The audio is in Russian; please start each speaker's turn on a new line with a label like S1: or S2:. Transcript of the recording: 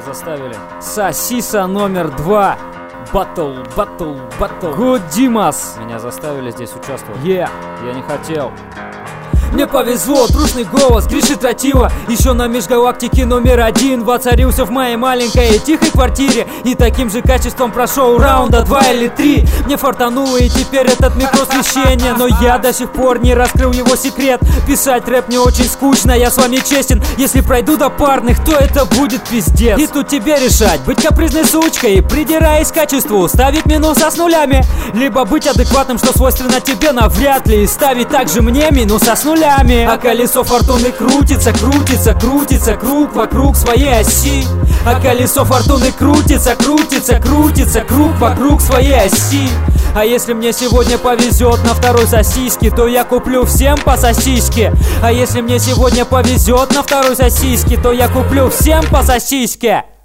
S1: заставили. Сосиса номер 2. Батл. Good Димас. Меня заставили здесь участвовать. Я не хотел. Мне повезло, трушный голос Гриши Тратила. Еще на межгалактике номер 1 воцарился в моей маленькой тихой квартире. И таким же качеством прошел раунда 2 или 3. Мне фартануло, и теперь этот микро священен. Но я до сих пор не раскрыл его секрет. Писать рэп не очень скучно, я с вами честен. Если пройду до парных, то это будет пиздец. И тут тебе решать, быть капризной сучкой, придираясь к качеству, ставить минуса с нулями, либо быть адекватным, что свойственно тебе навряд ли, и ставить также мне минуса с нулями. А колесо фортуны крутится, круг вокруг своей оси. А колесо фортуны крутится, круг вокруг своей оси. А если мне сегодня повезет на второй сосиске, то я куплю всем по сосиске. А если мне сегодня повезет на второй сосиске, то я куплю всем по сосиске.